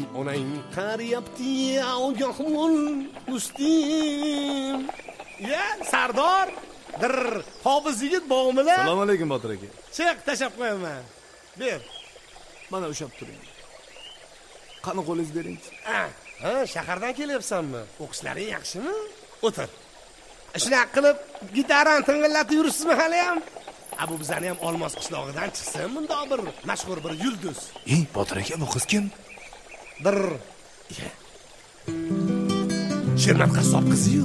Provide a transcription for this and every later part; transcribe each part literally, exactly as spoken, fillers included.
onang qariyapti, ogohmul Mustim. Ya, Sardor, dir, hofiz yigit bormi-la? Assalomu alaykum Botir aka. Chiq, tashab qo'yaman. Ber. Mana o'shab turing. Qani qo'lingizni bering. Ha, ha, shahardan kelyapsanmi? O'qishlaring yaxshimi? O'tir. Shunaqa qilib gitarani tingillatib yuribsizmi hali ham? Abu bizani ham Olmos qishlog'idan chiqsin bundoq bir mashhur bir yulduz. Ey, Botir aka, bu qiz kim? Bir Shermat qassob qizi-yu.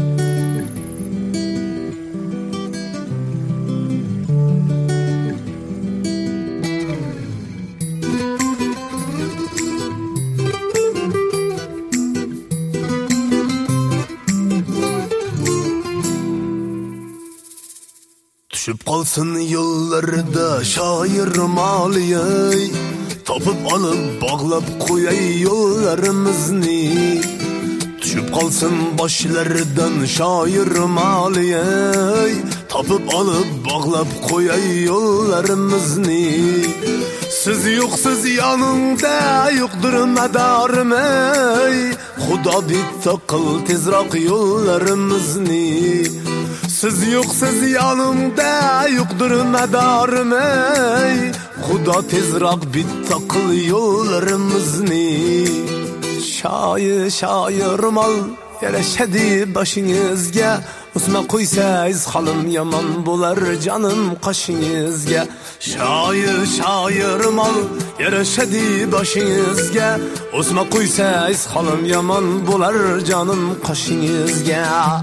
Tushib qolsin yo'llarida shoir moliyay, topib olib bog'lab qo'yay yo'llarimizni. Tushib qolsin boshlaridan shoir moliyay, topib olib bog'lab qo'yay yo'llarimizni. Siz yo'qsiz yonimda yo'qdir madarim ey, Xudo bitta qil tezroq yo'llarimizni. Siz yo'qsiz yonimda yo'qdir madarim ey, Xudo tezroq bitta qil yo'llarimizni. Shoir shoir mol yarashadi boshingizga, o'sma qo'ysangiz holim yomon bo'lar jonim qoshingizga. Shoir shoir mol yarashadi boshingizga, o'sma qo'ysangiz holim yomon bo'lar jonim qoshingizga.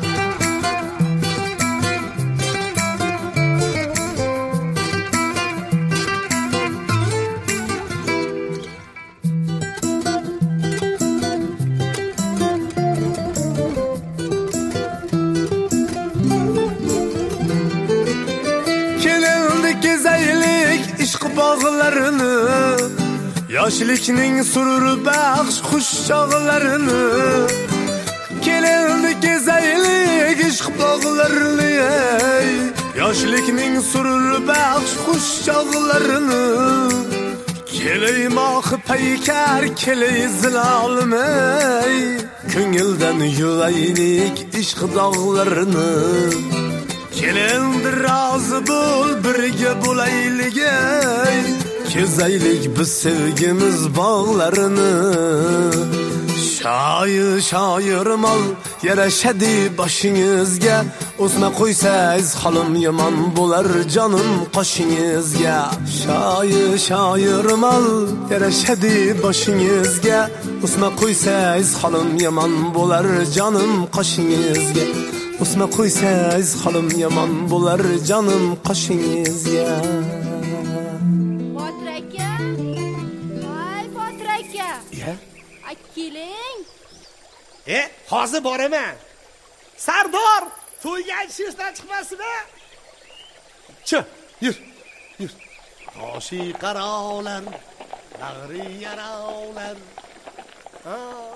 Bağlarını, yoshlikning surur baxsh xush chog'larini, kelindi kezaylik ishq bog'larini, ey yoshlikning surur baxsh xush chog'larini, kelay mohi paykar kelay zilolim ey, ko'ngildan yulaylik ishq dog'larini. Kelindi rozi bo'l birga bo'laylik ey, kezaylik biz sevgimiz bog'larini. Shoir shoir mol yarashadi boshingizga, o'sma qo'ysangiz holim yomon bo'lar jonim qoshingizga. Shoir shoir mol yarashadi boshingizga, o'sma qo'ysangiz holim yomon bo'lar jonim qoshingizga. O'sma qo'ysangiz holim yomon bo'lar jonim qoshingizga. Botir aka, voy Botir aka. Ya? Akiling. E, hozir boraman. Sardor, to'yga aytishdan chiqmasmi? Chi, yur, yur. Toshi qarolar, bag'ri yarolar. Ha.